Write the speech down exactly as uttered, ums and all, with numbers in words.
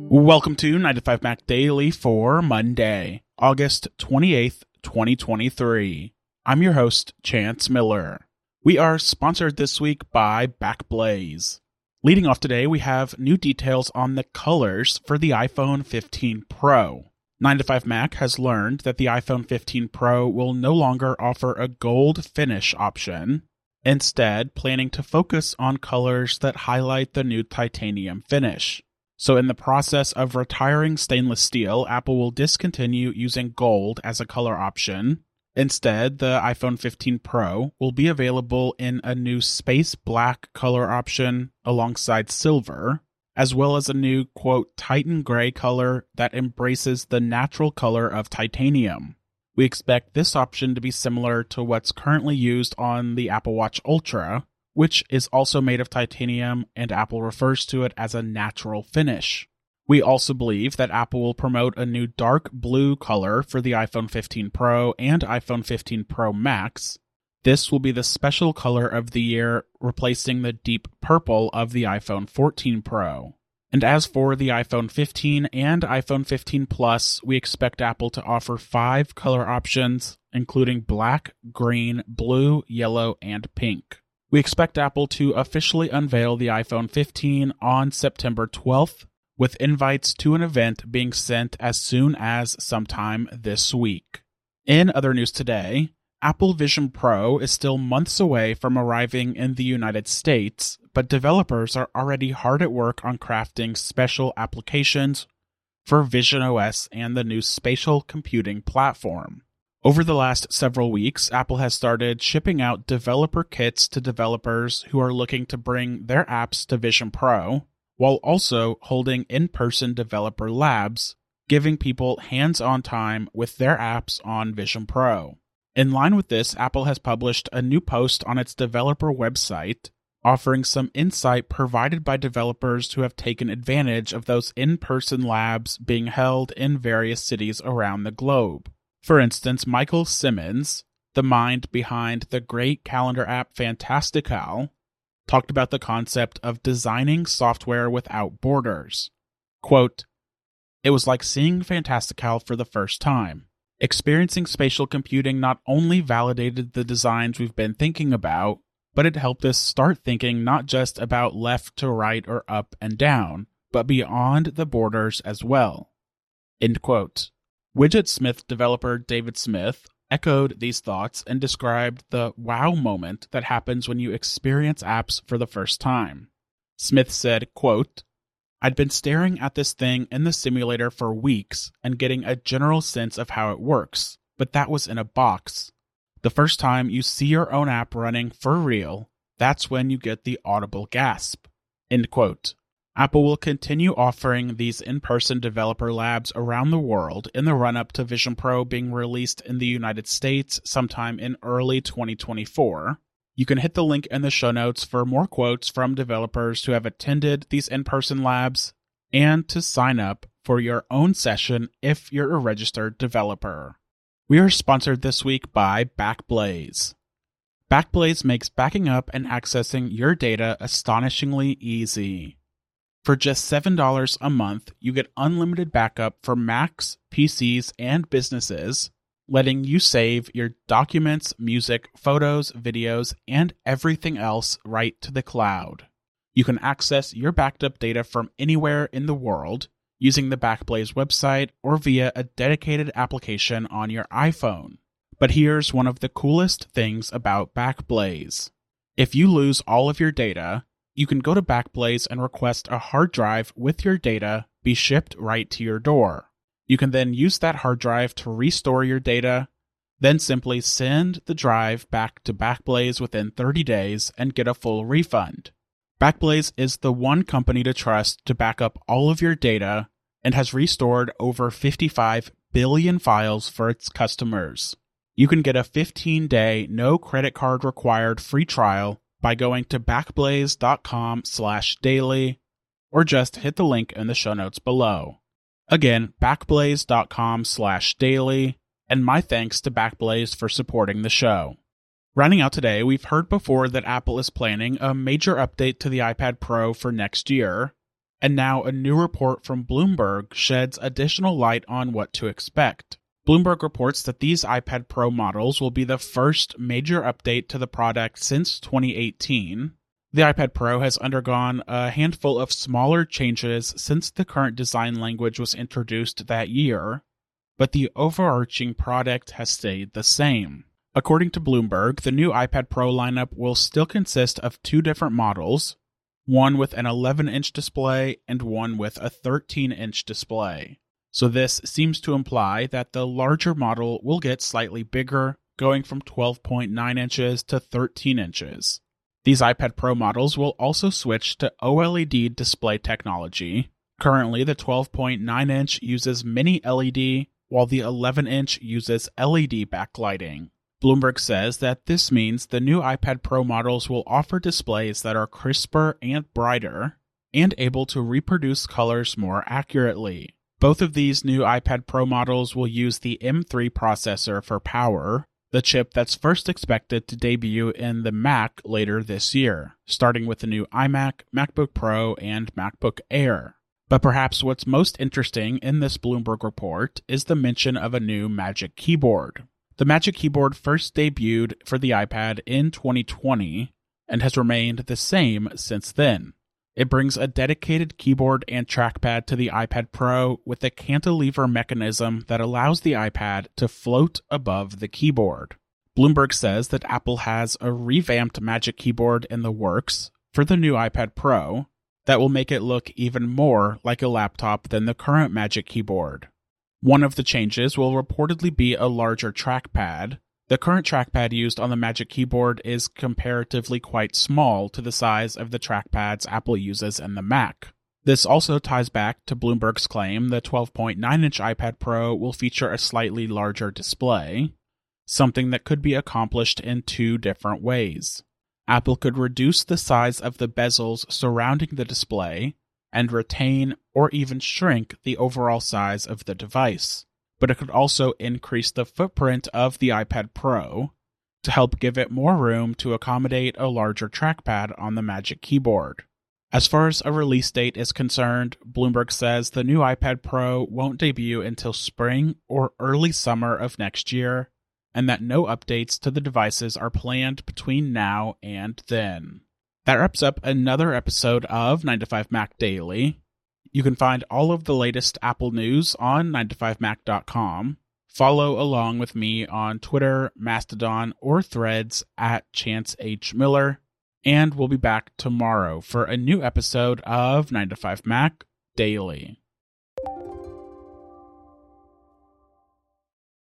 Welcome to nine to five Mac Daily for Monday, August twenty-eighth, twenty twenty-three. I'm your host, Chance Miller. We are sponsored this week by Backblaze. Leading off today, we have new details on the colors for the iPhone fifteen Pro. nine to five Mac has learned that the iPhone fifteen Pro will no longer offer a gold finish option, instead planning to focus on colors that highlight the new titanium finish. So in the process of retiring stainless steel, Apple will discontinue using gold as a color option. Instead, the iPhone fifteen Pro will be available in a new space black color option alongside silver, as well as a new, quote, Titan gray color that embraces the natural color of titanium. We expect this option to be similar to what's currently used on the Apple Watch Ultra, which is also made of titanium, and Apple refers to it as a natural finish. We also believe that Apple will promote a new dark blue color for the iPhone fifteen Pro and iPhone fifteen Pro Max. This will be the special color of the year, replacing the deep purple of the iPhone fourteen Pro. And as for the iPhone fifteen and iPhone fifteen Plus, we expect Apple to offer five color options, including black, green, blue, yellow, and pink. We expect Apple to officially unveil the iPhone fifteen on September twelfth, with invites to an event being sent as soon as sometime this week. In other news today, Apple Vision Pro is still months away from arriving in the United States, but developers are already hard at work on crafting special applications for Vision O S and the new spatial computing platform. Over the last several weeks, Apple has started shipping out developer kits to developers who are looking to bring their apps to Vision Pro, while also holding in-person developer labs, giving people hands-on time with their apps on Vision Pro. In line with this, Apple has published a new post on its developer website, offering some insight provided by developers who have taken advantage of those in-person labs being held in various cities around the globe. For instance, Michael Simmons, the mind behind the great calendar app Fantastical, talked about the concept of designing software without borders. Quote, "It was like seeing Fantastical for the first time. Experiencing spatial computing not only validated the designs we've been thinking about, but it helped us start thinking not just about left to right or up and down, but beyond the borders as well." End quote. WidgetSmith developer David Smith echoed these thoughts and described the wow moment that happens when you experience apps for the first time. Smith said, quote, "I'd been staring at this thing in the simulator for weeks and getting a general sense of how it works, but that was in a box. The first time you see your own app running for real, that's when you get the audible gasp." End quote. Apple will continue offering these in-person developer labs around the world in the run-up to Vision Pro being released in the United States sometime in early twenty twenty-four. You can hit the link in the show notes for more quotes from developers who have attended these in-person labs and to sign up for your own session if you're a registered developer. We are sponsored this week by Backblaze. Backblaze makes backing up and accessing your data astonishingly easy. For just seven dollars a month, you get unlimited backup for Macs, P Cs, and businesses, letting you save your documents, music, photos, videos, and everything else right to the cloud. You can access your backed up data from anywhere in the world using the Backblaze website or via a dedicated application on your iPhone. But here's one of the coolest things about Backblaze. If you lose all of your data, you can go to Backblaze and request a hard drive with your data be shipped right to your door. You can then use that hard drive to restore your data, then simply send the drive back to Backblaze within thirty days and get a full refund. Backblaze is the one company to trust to back up all of your data and has restored over fifty-five billion files for its customers. You can get a fifteen-day, no credit card required free trial by going to backblaze.com slash daily, or just hit the link in the show notes below. Again, backblaze.com slash daily, and my thanks to Backblaze for supporting the show. Rounding out today, we've heard before that Apple is planning a major update to the iPad Pro for next year, And now a new report from Bloomberg sheds additional light on what to expect. Bloomberg reports that these iPad Pro models will be the first major update to the product since twenty eighteen. The iPad Pro has undergone a handful of smaller changes since the current design language was introduced that year, but the overarching product has stayed the same. According to Bloomberg, the new iPad Pro lineup will still consist of two different models, one with an eleven-inch display and one with a thirteen-inch display. So this seems to imply that the larger model will get slightly bigger, going from twelve point nine inches to thirteen inches. These iPad Pro models will also switch to OLED display technology. Currently, the twelve point nine inch uses mini L E D, while the eleven inch uses L E D backlighting. Bloomberg says that this means the new iPad Pro models will offer displays that are crisper and brighter, and able to reproduce colors more accurately. Both of these new iPad Pro models will use the M three processor for power, the chip that's first expected to debut in the Mac later this year, starting with the new iMac, MacBook Pro, and MacBook Air. But perhaps what's most interesting in this Bloomberg report is the mention of a new Magic Keyboard. The Magic Keyboard first debuted for the iPad in twenty twenty and has remained the same since then. It brings a dedicated keyboard and trackpad to the iPad Pro with a cantilever mechanism that allows the iPad to float above the keyboard. Bloomberg says that Apple has a revamped Magic Keyboard in the works for the new iPad Pro that will make it look even more like a laptop than the current Magic Keyboard. One of the changes will reportedly be a larger trackpad. The current trackpad used on the Magic Keyboard is comparatively quite small to the size of the trackpads Apple uses in the Mac. This also ties back to Bloomberg's claim the twelve point nine inch iPad Pro will feature a slightly larger display, something that could be accomplished in two different ways. Apple could reduce the size of the bezels surrounding the display and retain or even shrink the overall size of the device. But it could also increase the footprint of the iPad Pro to help give it more room to accommodate a larger trackpad on the Magic Keyboard. As far as a release date is concerned, Bloomberg says the new iPad Pro won't debut until spring or early summer of next year, and that no updates to the devices are planned between now and then. That wraps up another episode of nine to five Mac Daily. You can find all of the latest Apple news on nine to five mac dot com. Follow along with me on Twitter, Mastodon, or Threads at Chance H. Miller. And we'll be back tomorrow for a new episode of nine to five Mac Daily.